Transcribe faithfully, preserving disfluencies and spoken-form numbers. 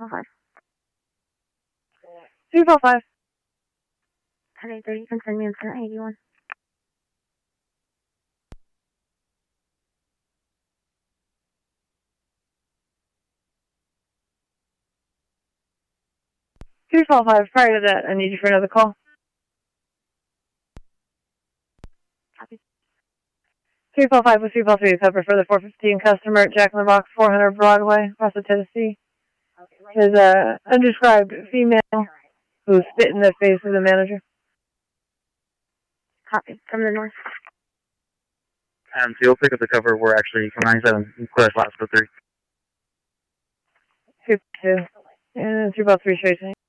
four five. two four five. ten eight thirty, you can send me incident eighty-one. two four five, prior to that, I need you for another call. Copy. two four five with two four three, cover for the four fifteen customer at Jack in the Box, four hundred Broadway, Russell, Tennessee. There's a undescribed female who spit in the face of the manager. Copy. From the north. Um, so you'll pick up the cover. We're actually nine seven, clear slots for three. two two. And two four three, straight.